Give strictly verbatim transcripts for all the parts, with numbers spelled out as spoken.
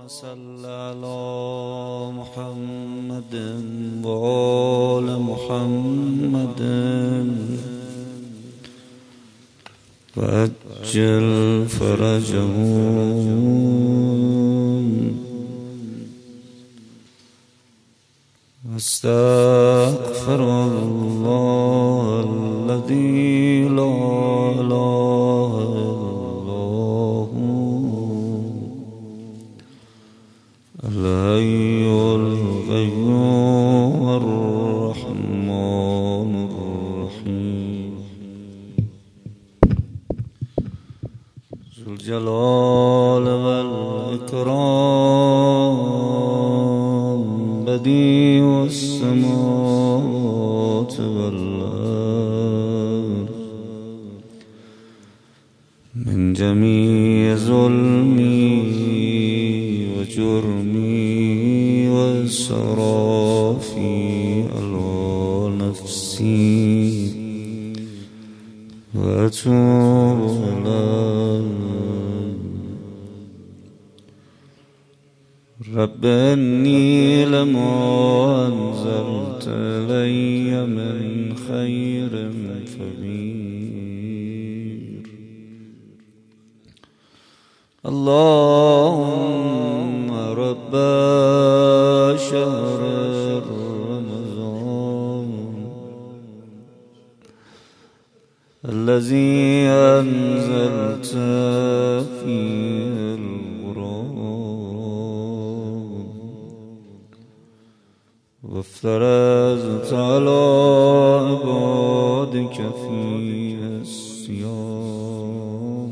صل على محمد وآل محمد وعجل فرجهم استغفر الله الذي لا إله إلا هو الحي القيوم الرحمن الرحيم ذو الجلال والإكرام بديع السماوات والأرض من جميع ظلمي وجرمي وإسرافي على نفسي وأتوب إليه رب إني لما أنزلت إلي من خير فقير اللهم رب شهر رمضان الذي أنزلت فيه وافترضت على عبادك فيه الصيام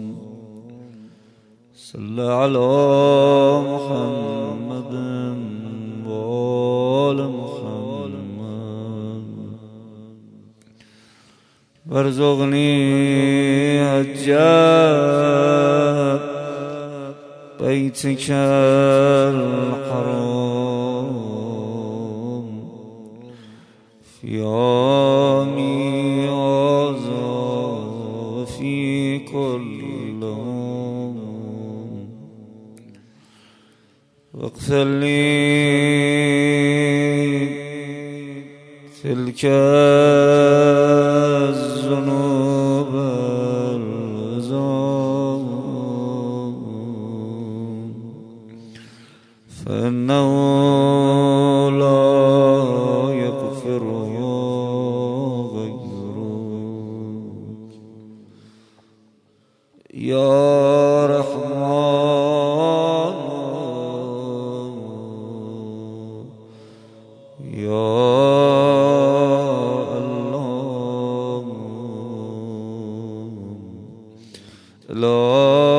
صل على محمد وآل محمد وارزقني حج بيتك الحرام في عامي هذا وفي كل عام واغفر لي تلك الذنوب العظام فإنه لا يا رحمن يا الله لا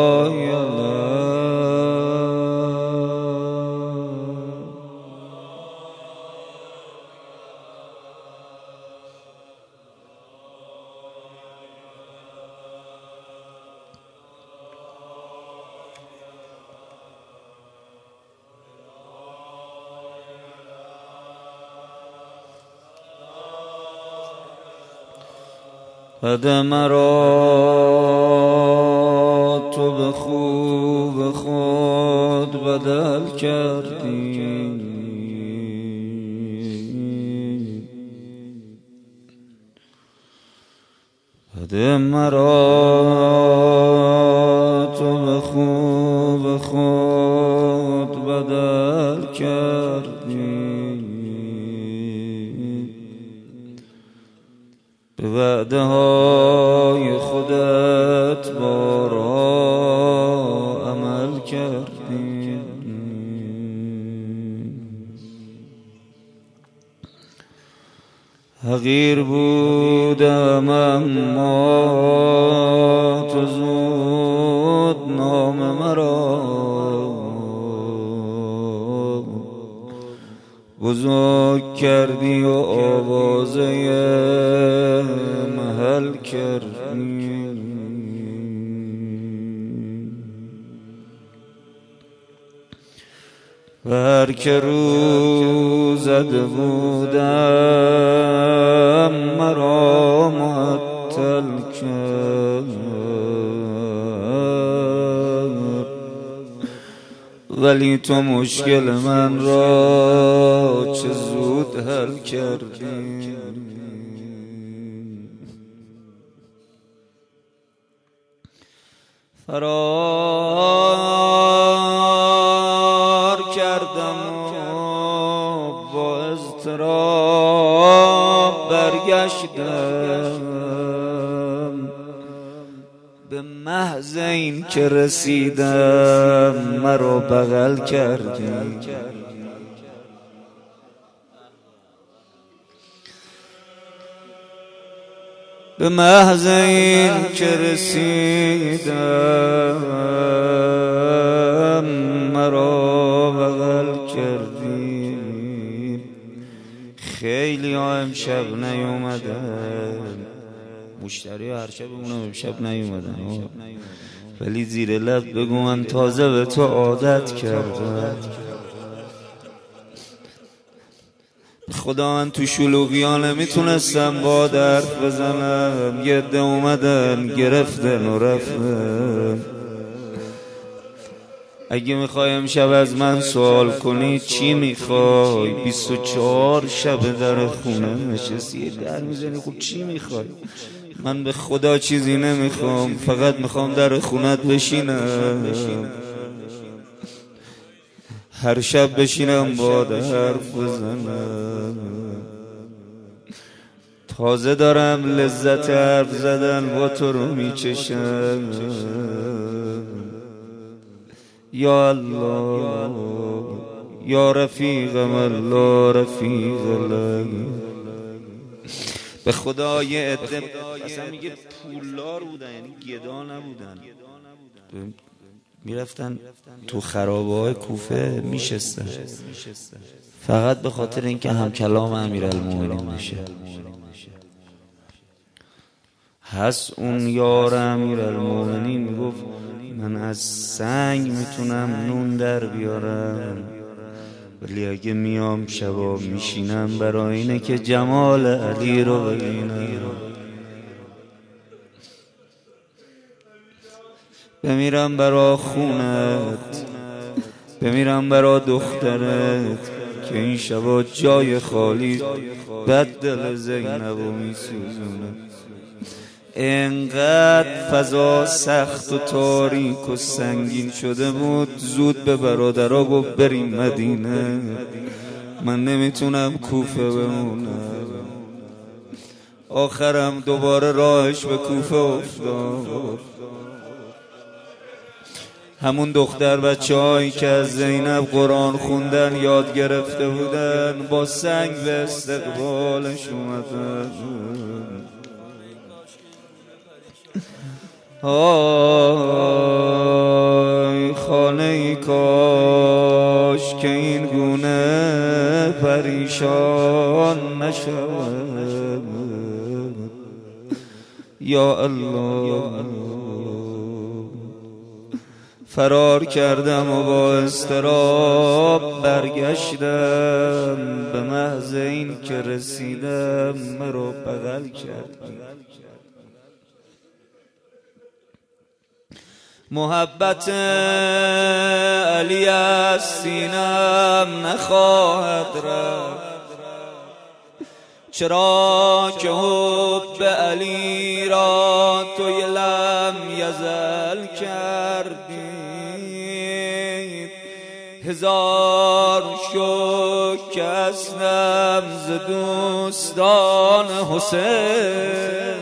قدم را تو به خوب خود بدل کردی قدم را تو به خوب خود بدل کردی به وعده های خودت بارها عمل کردی حقیر بودم اما تو زود نام مرا بزرگ کردی و آوازه محل کردی و هر که رو زده بودم مرا معطل کرد ولی تو مشکل من را چه زود حل کردی. فرار کردم و با اضطراب برگشتم، به محض این که رسیدم مرا بغل کردی. به محض این که رسیدم مرا بغل کردی. خیلی ها امشب نیومدن، مشتری هر شب اونم امشب نیومدن، ولی زیر لب بگو من تازه به تو عادت کردم. خدا من تو شلوغی ها نمیتونستم با حرف بزنم، یه عده اومدن گرفتن و رفتن. اگه میخوای امشب از من سوال کنی چی میخوای، بیست و چهار شب در خونه نشستی در میزنی، خب چی میخوای؟ من به خدا چیزی نمیخوام، فقط میخوام در خونت بشینم، هر شب بشینم با حرف بزنم. تازه دارم لذت حرف زدن با تو رو میچشم. یا الله یا رفیقم الله رفیق الله. به خدا یه عده اصلا میگه پولدار بودن، یعنی گدا نبودن، میرفتن تو خرابه های کوفه میشستن فقط به خاطر اینکه هم کلام امیرالمومنین بشه. هست اون یار امیرالمومنین میگفت من از سنگ میتونم نون در بیارم، ولی اگه میام شبا میشینم برای اینه که جمال علی رو ببینم. بمیرم برا خونت، بمیرم برا دخترت که این شبا جای خالی بد دل زینبو میسوزونه. انقدر فضا سخت و تاریک و سنگین شده بود، زود به برادرها گفت بریم مدینه، من نمیتونم کوفه بمونم. آخرم دوباره راهش به کوفه افتاد. همون دختر بچه هایی که از زینب قرآن خوندن یاد گرفته بودن با سنگ به استقبالش اومدن. آی خانه ای کاش که این گونه پریشان نشود. یا الله فرار کردم و با اضطراب برگشتم، به محض این که رسیدم مرا بغل کردی. محبت علی از سینم نخواهد رفت، چرا که حب علی را توی لم یزل کردی. هزار شکر هستم ز دوستان حسین،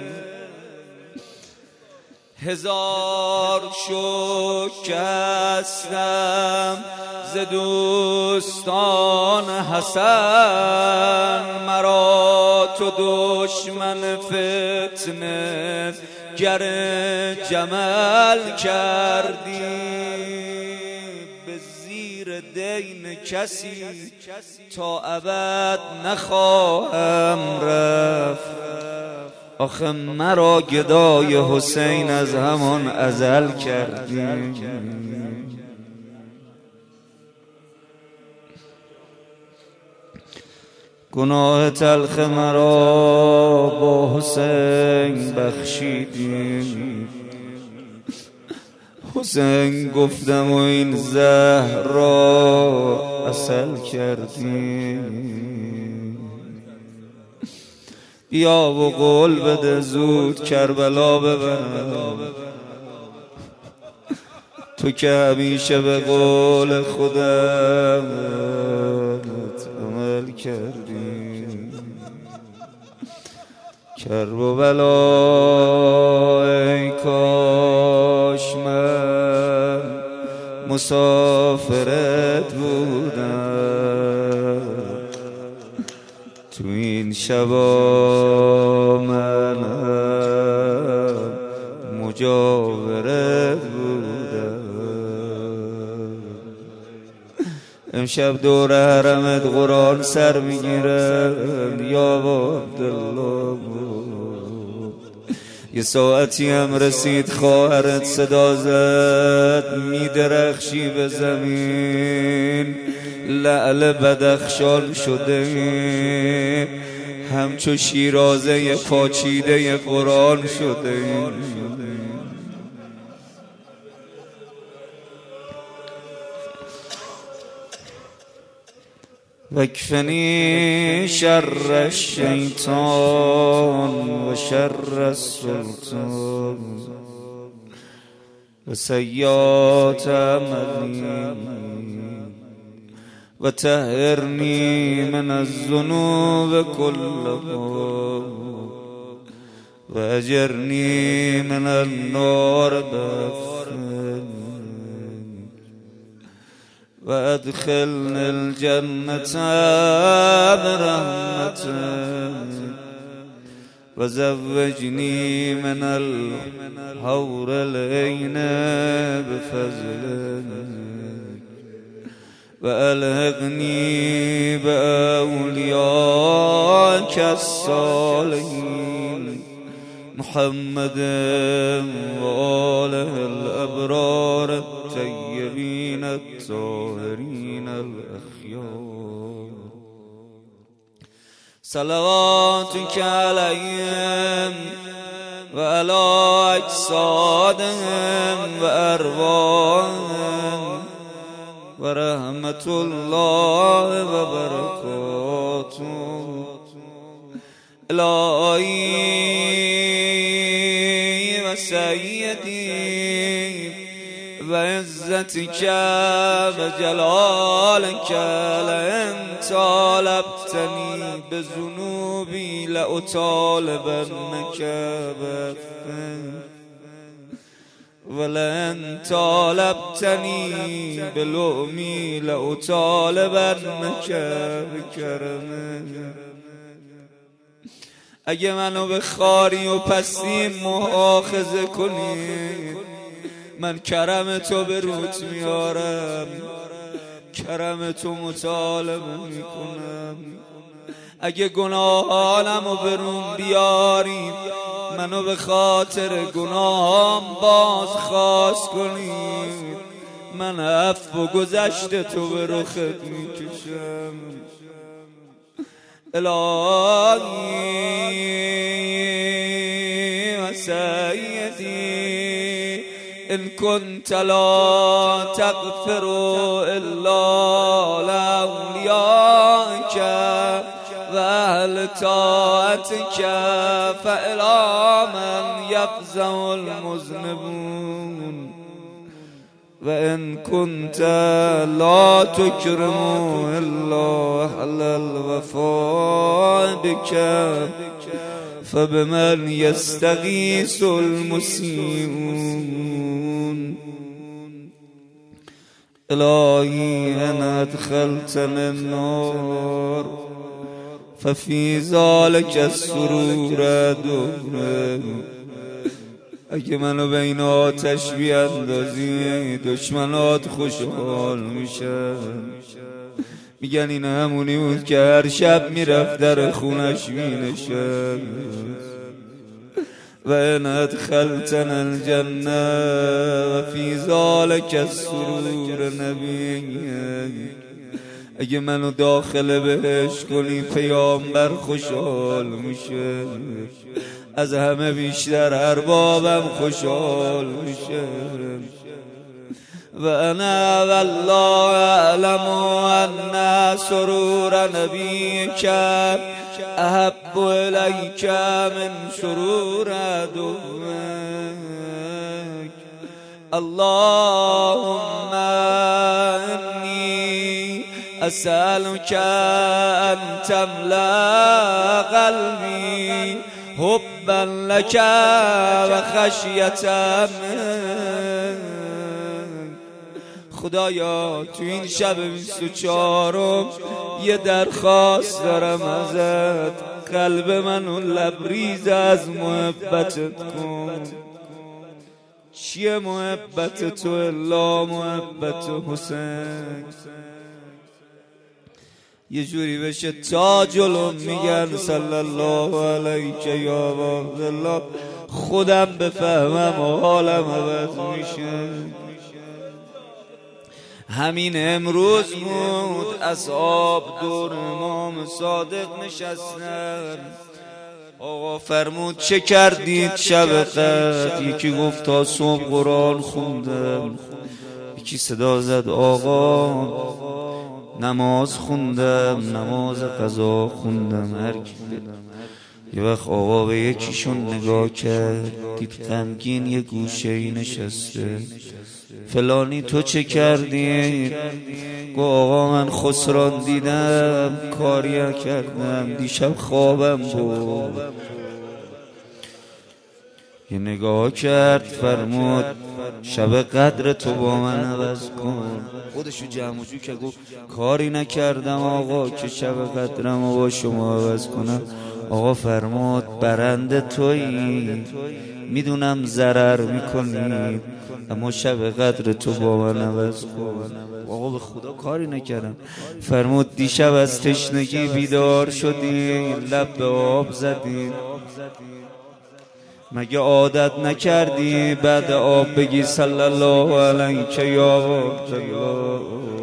هزار شکر هستم ز دوستان حسن. مرا تو دشمن فتنه گر جمل کردی، به زیر دین کسی تا ابد نخواهم رفت. آخه مرا گدای حسین از همان ازل کردی. گناه تلخ مرا با حسین بخشیدی، حسین گفتم و این زهر را عسل کردی، بیا و قول بده زود کربلا ببرم. تو که همیشه به قول خودت عمل کردی. کرب و بلا ای کاش من مسافرت بودم، تو این شبا من مجاورت بودم. امشب دور حرمت قرآن سر میگیرم یا عبدالله. یه ساعتی هم رسید خواهرت صدا زد، میدرخشی به زمین، لعل بدخشان شده همچو شیرازه پاچیده قرآن شده. وکفنی شر الشیطان و شر السلطان و سیئات عملی و طهرنی من الذنوب کلها و اجرنی من النار بفن و ادخلنی الجنة برحمتك و زوجنی من الحور العین بفضلك و الحقنی باولیاک الصالحین محمد و آله الابرار الطیبین الطاهرین الاخیار. صلواتک علیهم و علی اجسادهم و ارواحهم و رحمت الله و برکاته. الهی و سیدی و عزتک و جلالک لئن طالبتنی بذنوبی لأطالبنک بفضلک ولئن طالبتنی بلؤمی لأطالبنک بکرمک. اگه منو به خاری و پستی مؤاخذه کنی، من کرم تو به روت میارم، کرم تو مطالبه میکنم. اگه گناهانمو به روم بیاری، منو به خاطر گناهام بازخواست کنی، من عفو و گذشت تو به رخت میکشم. الهی و سیدی ان كنت لا تغفر الا لاولیاک و اهل طاعتک فالی من یفزع المذنبون و ان كنت لا تکرم الا اهل الوفاء بک فبمن یستغیث المسیئون. الهی ان ادخلتنی النار ففی ذلک السرور دبر. اگه منو بین آتش بیندازی، دشمنات خوشحال میشن، میگن این همونی بود که هر شب میرفت در خونش مینشست. و ان ادخلتنا الجنه و فی ذلک السرور نبی. اگه منو داخل بهش کنی، پیامبر خوشحال میشه، از همه بیشتر اربابم خوشحال میشه. وأنا والله أعلم أن سرور نبيك أحب إليك من سرور عدوك. اللهم إني أسألك أن تملأ قلبي حبا لك وخشية منك. خدایا تو این شب بیست و چهارم یه درخواست دارم ازت، قلب منو لبریز از محبتت کن. چیه محبت تو الا محبت حسین؟ یه جوری بشه تا جلو میگن صلی الله علیک یا عبدالله، خودم بفهمم و حالم عوض میشه. همین امروز بود اصحاب دور امام صادق نشستن. آقا فرمود چه کردید شب قدر؟ یکی گفت تا صبح قرآن خوندم. یکی صدا زد آقا نماز خوندم، نماز قضا خوندم. هر کی یه وقت آقا به یکیشون نگاه کرد، دید غمگین یه گوشه‌ای نشسته. فلانی تو چه کردی؟ گو آقا من خسران دیدم، کاری کردم، دیشب خوابم بود. یه نگاه کرد فرمود شب قدر تو با من عوض کن. خودشو جمع جو که گفت کاری نکردم آقا که شب قدرم با شما عوض کنم. آقا فرمود برنده تویی، میدونم ضرر میکنی اما شب قدر تو با من عوض کن. آقا به خدا کاری نکردم. فرمود دیشب از تشنگی بیدار شدی، لب به آب زدی، مگه عادت نکردی بعد آب بگی صلی الله علیک یا عبدالله؟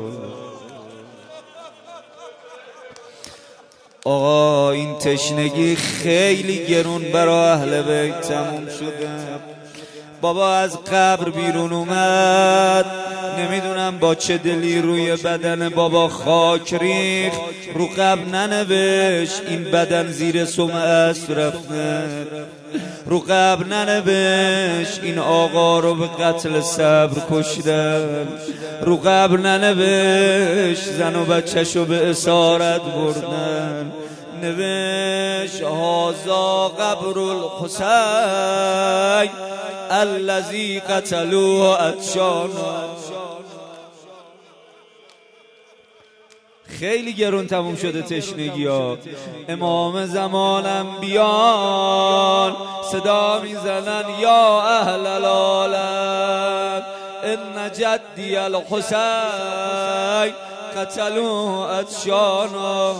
آقا این تشنگی خیلی گرون برای اهل بیت تموم شده. بابا از قبر بیرون اومد، نمیدونم با چه دلی روی بدن بابا خاک ریخ، رو قبر ننوشت این بدن زیر سم اسب رفته، رو قبر ننوشت این آقا رو به قتل صبر کشتن، رو قبر ننوشت زن و بچه‌شو به اسارت بردن، نوشت هازا قبر الحسین الذی قتلوه عطشانا. خیلی گرون تموم شده تشنگی ها. امام زمانم بیان صدا میزنن یا اهل العالم ان جدی الحسین قتلوه عطشانا.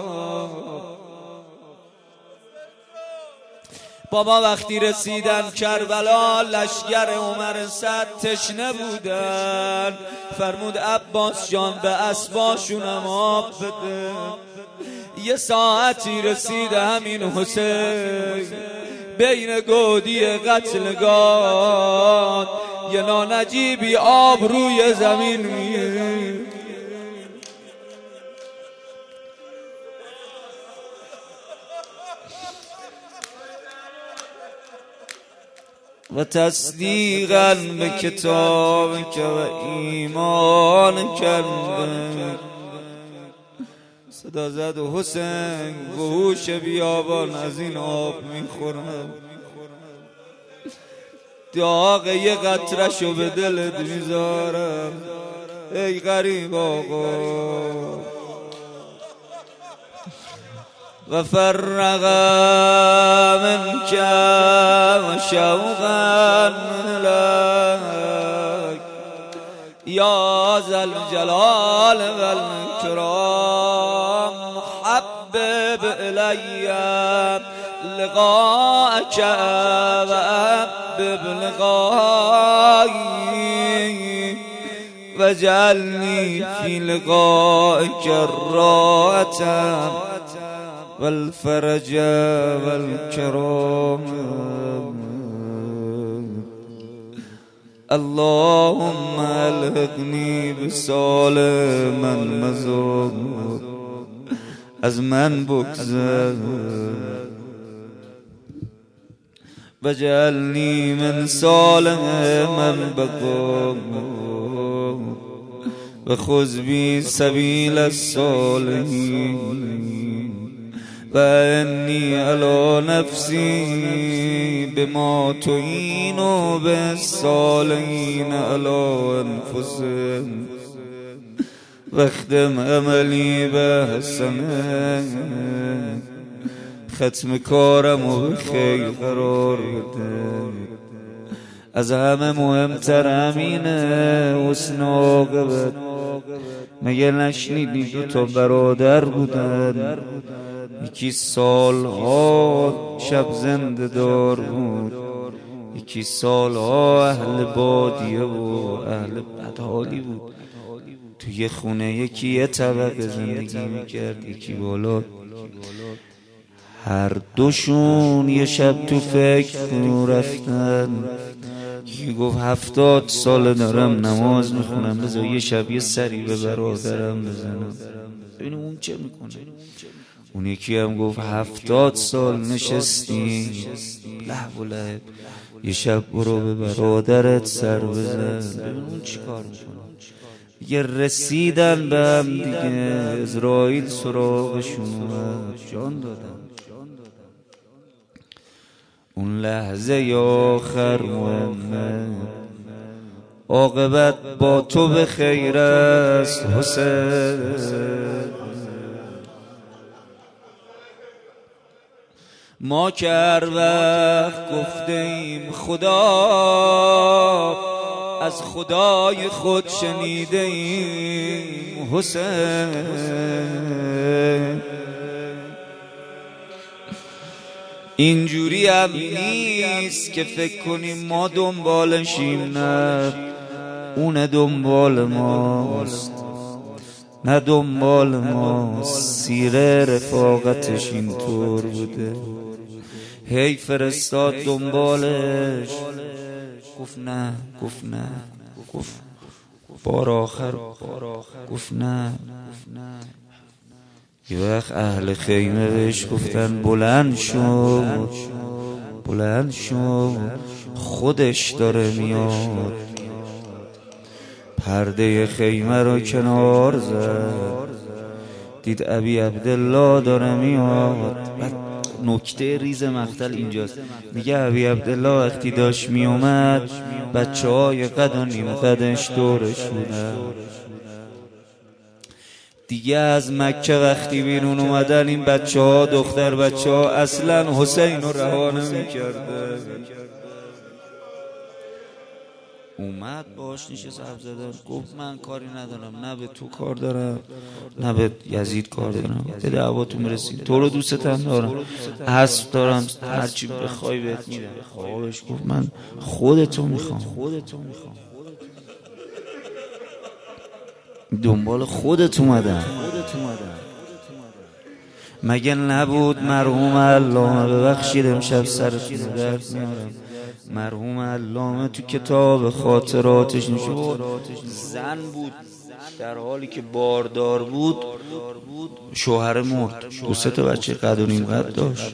بابا وقتی رسیدن کربلا لشگر عمر صد تشنه بودن. فرمود عباس جان به اسباشونم آب بده. یه ساعتی رسید همین حسین بین گودی قتلگاه یه نانجیبی آب روی زمین میره. و تصدیقا به کتاب که و ایمان کرده. صدا زد و حسین بهوش بیابان از این آب میخورم. داغ یه قطرشو به دلت میذارم ای غریب آقا. و فرق منك و شوقا لك یا ذا الجلال و الکرام. حبب الی لقاءک و حبب لقایی و جعلنی فی لقائک الراحة والفرج والكرام. اللهم الحقنی به سال من مزار، از من بگذر وجعلنی من صالح من بقا و خذ بی سبیل الصالحین و انی علی نفسی بما تعین و بالصالحین علی انفسهم واختم عملی به حسنه، ختم کارم و به خیر قرار بده. از همه مهمتر همینه حسن عاقبت. مگه نشنیدی دو تا برادر بودن، یکی سالها شب زنده دار بود، یکی سالها اهل بادیه و اهل بدحالی بود. تو یه خونه یکی یه طبقه زندگی میکرد، یکی بالا. هر دوشون یه شب تو فکر فرو رفتن. یکی گفت هفتاد سال دارم نماز میخونم، بذار یه شب یه سری به برادرم بزنم ببینم اون چه میکنه. اون یکی هم گفت هفتاد سال نشستی لهو و لعب، یه شب برو به برادرت سر بزن ببین اون چی کار میکنه. یه رسیدن به هم دیگه، اسرائیل سراغشون اومد، جان دادن. اون لحظه یا آخر مهمه، عاقبت با تو به خیر است حسین. ما که هر وقت گفته ایم خدا، از خدای خود شنیده ایم حسین. اینجوری هم نیست که فکر کنیم ما دنبالشیم، نه اون دنبال ماست، نه دنبال ماست. سیره رفاقتش اینطور بوده، هی فرستاد دنبالش، گفت نه، گفت نه، گفت بار آخر، گفت نه. یه وقت اهل خیمه بهش گفتن بلند شو، بلند شو، خودش داره میاد. پرده خیمه رو کنار زد، دید ابی عبدالله داره میاد. بعد نکته ریز مقتل اینجاست، میگه ابی عبدالله وقتی داشت میومد بچه های قد و نیم قدش دورش بودن. دیگه از مکه وقتی بیرون اومدن این بچه ها، دختر بچه ها، اصلا حسین رو رها نمی‌کرده. اومد باش نشست حرف زدن، گفت من کاری ندارم، نه به تو کار دارم نه به یزید کار دارم، به دعواتون رسید، تو رو دوستم دارم، اسب دارم، هرچی بخوای بهت میدم. خوابش گفت من خودتو میخوام، خودتو میخوام، دنبال خودت اومدم. مگه نبود مرحوم علامه، ببخشید امشب سرتون درد میارم، مرحوم علامه تو کتاب خاطراتش نشون زن بود در حالی که باردار بود، شوهر مرد، دو سه تا بچه قد و نیم قد داشت.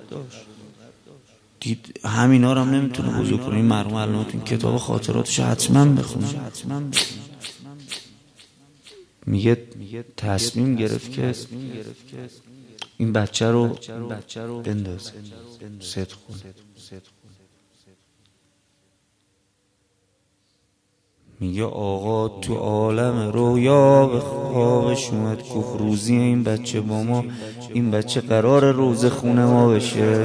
دید همینا رو هم نمیتونه بزرگ کنه. مرحوم علامه تو کتاب خاطراتش حتما بخونه. میگه تصمیم گرفت که این بچه رو بندازه صدق کنه. میگه آقا تو عالم رویا به خوابش اومد، گفت روزی این بچه با ما، این بچه قرار روز خونه ما بشه.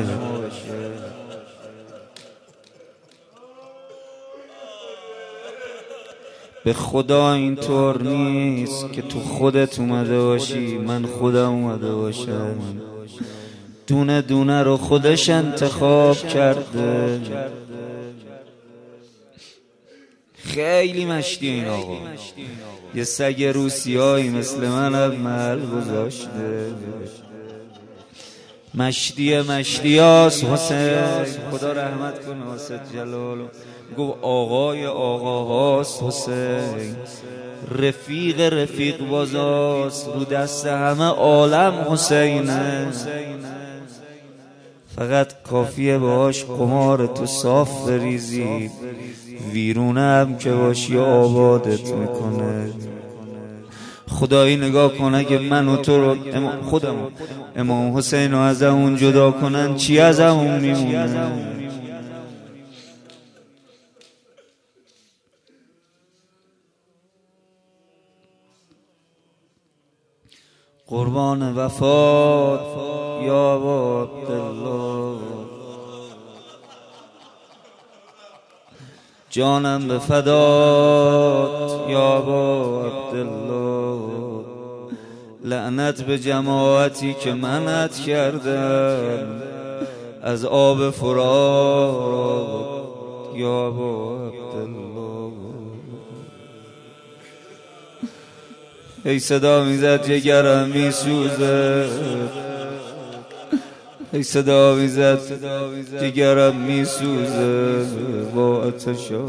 به خدا اینطور نیست که تو خودت اومده باشی من خودم اومده باشم. دونه دونه رو خودش انتخاب کرده. خیلی مشتی این آقا، یه سگ روسیایی مثل من هم محل گذاشته. مشتی مشتیاس حسین، خدا رحمت کنه واسه جلالو. گفت آقای آقاهاست حسین، رفیق رفیق بازاست، رو دست همه عالم حسینه. فقط کافیه باش قمار تو صاف بریزی، ویرونم که باشی آبادت میکنه. خدایی نگاه کنه که من و تو رو امام خودم امام حسین رو از اون جدا کنن، چی از اون میمونه؟ قربان وفات یا عبدالله، جانم به فدات یا عبدالله. لعنت به جماعتی که منت کردم از آب فرات یا عبدالله. ای صدا میزد جگرم میسوزه، ای صدا میزد جگرم میسوزه با آتشا.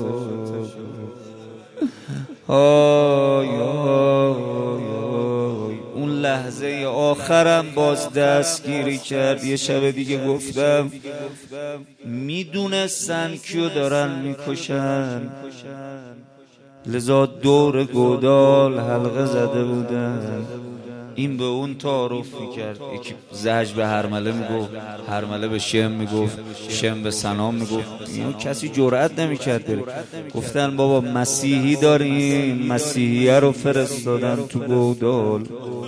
آی آی آی اون لحظه آخرم باز دستگیری کرد. یه شب دیگه گفتم میدونستن کیو دارن میکشن، لذا دور گودال حلقه زده بودن. این به اون تعارف میکرد، یکی زج به هرمله میگفت، هرمله به شم میگفت، شم به سنام میگفت. اینو کسی جرأت نمیکرد بره. گفتن بابا مسیحی داریم، مسیحیه رو فرستادن تو گودال.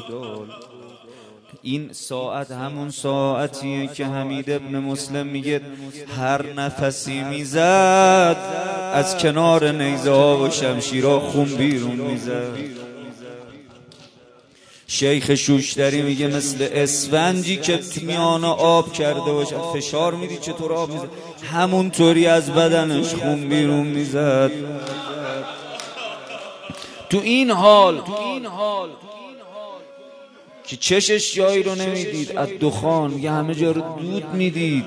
این ساعت همون ساعتیه که حمید ابن مسلم میگه هر نفسی میزد از کنار نیزه ها و شمشیرها خون بیرون میزد. شیخ شوشتری میگه مثل اسفنجی که میان آب کرده باشه، فشار میدی چطور آب میزد، همونطوری از بدنش خون بیرون میزد. تو این حال که چشش جایی رو نمیدید از دخان، میگه همه جا رو دود میدید.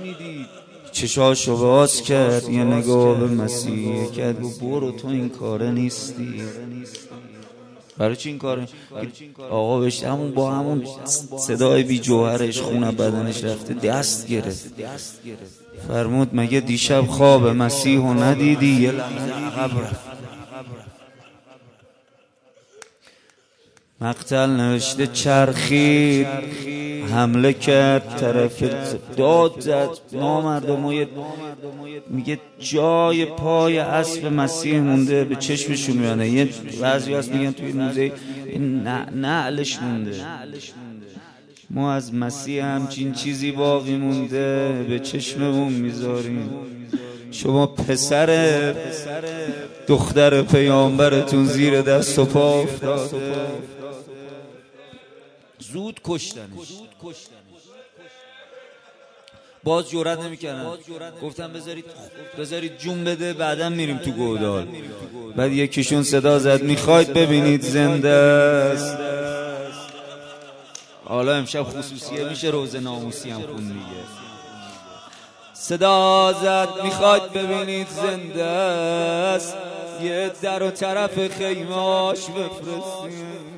چشاشو باز کرد، یه نگاه به مسیح کرد و برو تو این کاره نیستی. برای چی این کاره؟ آقا بهش همون با همون صدای بی جوهرش خون بدنش رفته دست گرفت. فرمود مگه دیشب خواب مسیحو ندیدی؟ یه لحظه عقب رفت. مقتل نوشته چرخید، حمله کرد، طرف داد زد، نامردم. میگه جای پای اسب مسیح مونده به چشمشون میانه. یه بعضی هست میگن توی موزه نعلش مونده. ما از مسیح همچین چیزی باقی مونده به چشممون میذاریم. شما پسر دختر پیامبرتون زیر دست و پا افتاده، زود کشتنش. باز جرئت نمی‌کردن، گفتم بذارید بذارید جون بده بعدم میریم تو گودال. بعد یکیشون صدا زد میخواید ببینید زنده است. حالا امشب خصوصیه میشه روزه ناموسی هم خون دیگه. صدا زد میخواید ببینید زنده است، یه در و طرف خیمه‌اش بفرستیم.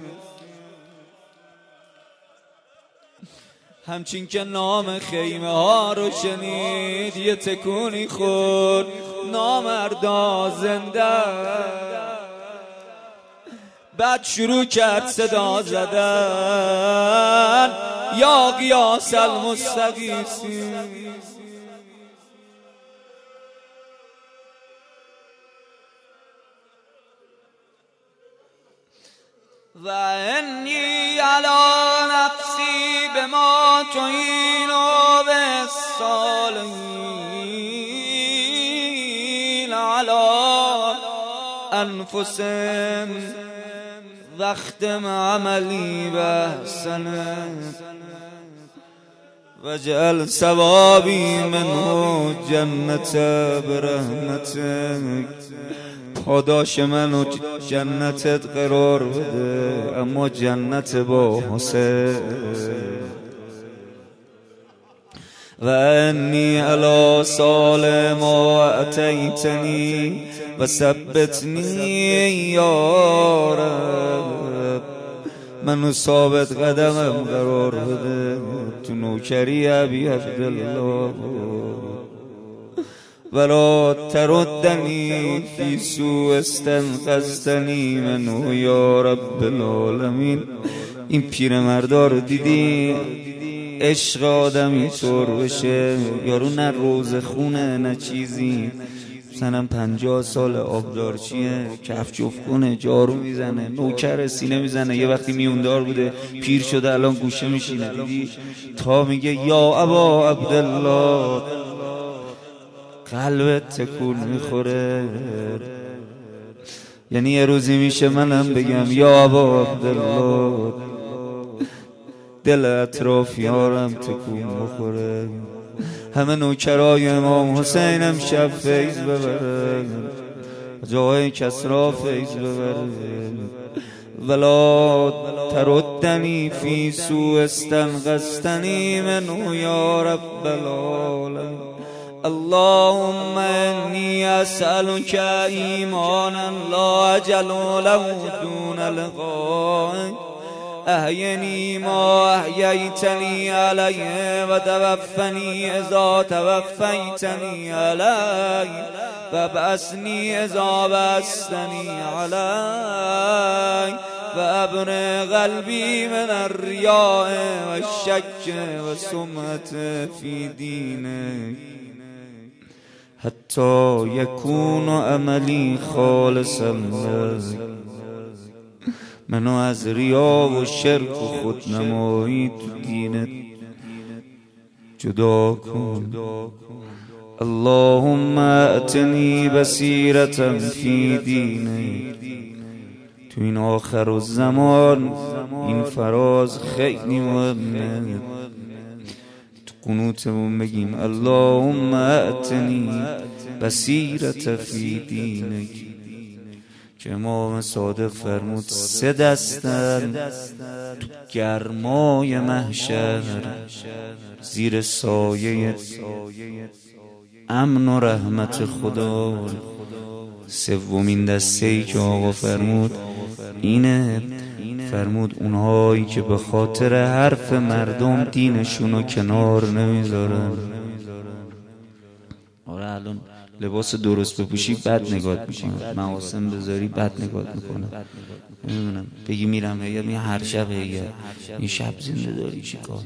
همچین که نام خیمه ها رو شنید یه تکونی خورد، نامردا زنده. بعد شروع کرد صدا زدن یا قیاس المستغیثی. و انی علی نفسی بما تعین و بالصالحین علی انفسهم واختم عملی بحسنت وجعل ثوابی منه جنت برحمتک. پاداش منو جنتت قرار بده، اما جنت با حسین. و انی علی سال ما اتیتنی و ثبتنی یا رب. منو ثابت قدمم قرار بده تو نوکری ابی عبدالله. ولا تردنی فی سوء استنقذتنی منه یا رب العالمین. این پیرمردا رو دیدی عشق آدمی طور بشه، یارو نه روزه خونه نه چیزی، مثلا پنجاه سال آبدارچیه، کف جفت کنه، جارو میزنه، نوکر سینه میزنه. یه وقتی میوندار بوده پیر شده الان گوشه میشینه، دیدی تا میگه یا ابا عبدالله قلبت تکون میخوره. یعنی یه روزی میشه منم بگم یا ابا عبدالله دل اطرافیارم تکون بخوره. همه نوکرای امام حسین هم شب فیض ببره، جای کسرا فیض ببره. ولا تردنی فی سوء استنقذتنی منه یا رب العالمین. اللهم انی اسألک ایمانا لا اجل له دون لقائک. احینی ما احییتنی علیه و توفنی اذا توفیتنی علیه و بعثنی اذا بعثتنی علیه و ابر قلبی من الریاء و الشک و سمعت فی دینک حتی یکون عملی خالصا لک. منو از ریا و شرک و خودنمایی تو دینت جدا کن. اللهم اتنی بصیرة فی دینک. تو این آخر الزمان این فراز خیلی مهمه. تو قنوتمون بگیم اللهم اتنی بصیرة فی دینک، که امام صادق فرمود سه دستن تو گرمای محشر زیر سایه امن و رحمت خدا. سومین دسته ای که آقا فرمود اینه، فرمود اونهایی که به خاطر حرف مردم دینشونو کنار نمیذارن. آره الان لباس درست بپوشی بد نگات میکنه، معاصم بذاری بد نگات میکنه. نمیدونم بگی میرم هیئت، می هر شب هیئت، این شب زنده داری چی کار؟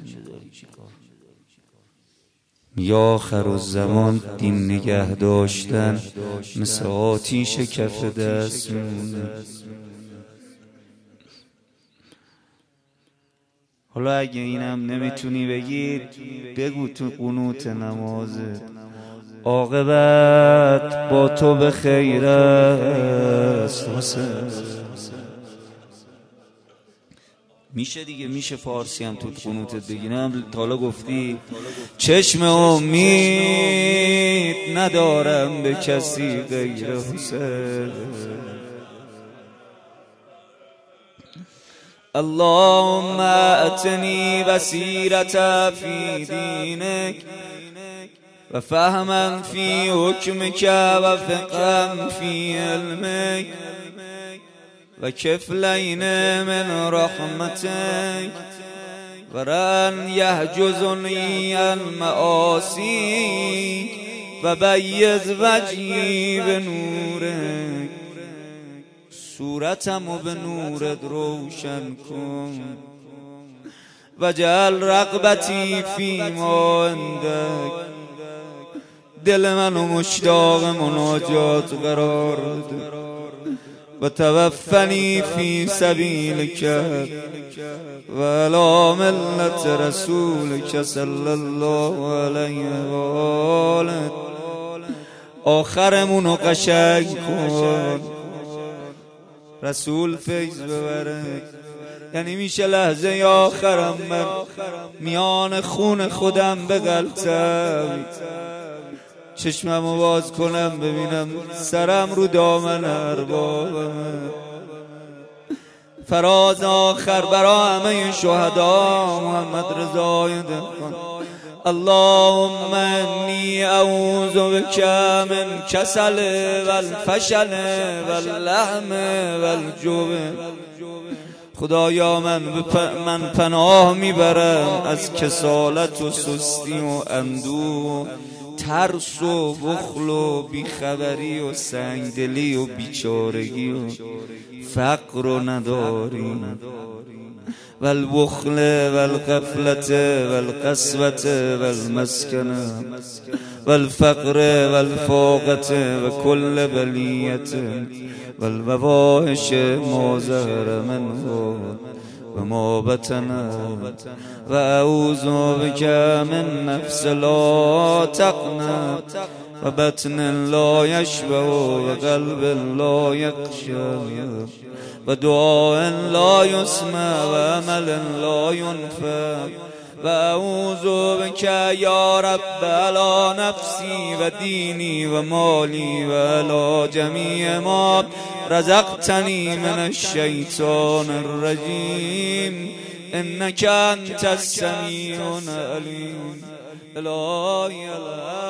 یا آخر الزمان دین نگه داشتن مثل آتیش کف دست میمونه. حالا اگه اینم نمیتونی بگی بگو تو قنوت نمازت عاقبت با تو به خیر است. میشه دیگه، میشه فارسی هم تو قنوتت بگیرم. تا حالا گفتی چشم امید ندارم به کسی غیر حسین. اللهم اتنی بصیرة فی دینک و فهما فی حکمک و فقها فی علمک و کفلین من رحمتک و رن یحجزنی المعاصی و بیض وجهی به نورک. صورتم و به نورت روشن کن و جعل رغبتی فی ما عندک. دل منو مشتاق مناجات قرار بده و توفنی فی سبیلک و علی ملت رسولک صلی الله علیه و آله. آخرمونو قشنگ کن، رسول فیض ببره. یعنی میشه لحظه آخرم من میان خون خودم بغلطم، چشممو باز کنم ببینم سرم رو دامن اربابم. فراز آخر برا همه شهدا محمد رضای دهقان اللهم انی اعوذ بک من کسل والفشل واللحم والجبن. خدایا من من پناه میبرم از کسالت و سستی و اندوه، ترس و بخل و بیخبری و سنگدلی و بیچارگی و فقر و نداری، والبخل والغفلت والقسوت والمسکنه والفقر والفاقت وكل بلیت والفواحش ما ظهر منه وما بطن. واعوذ بک من نفس لا تقنع وبطن لا يشبع وقلب لا يخشع ودعاء لا يسمع وعمل لا ينفع. واعوذ بک یا رب علی نفسی و دینی و مالی و علی جمیع ما رزقتنی من الشیطان الرجیم انک انت السمیع العلیم. الهی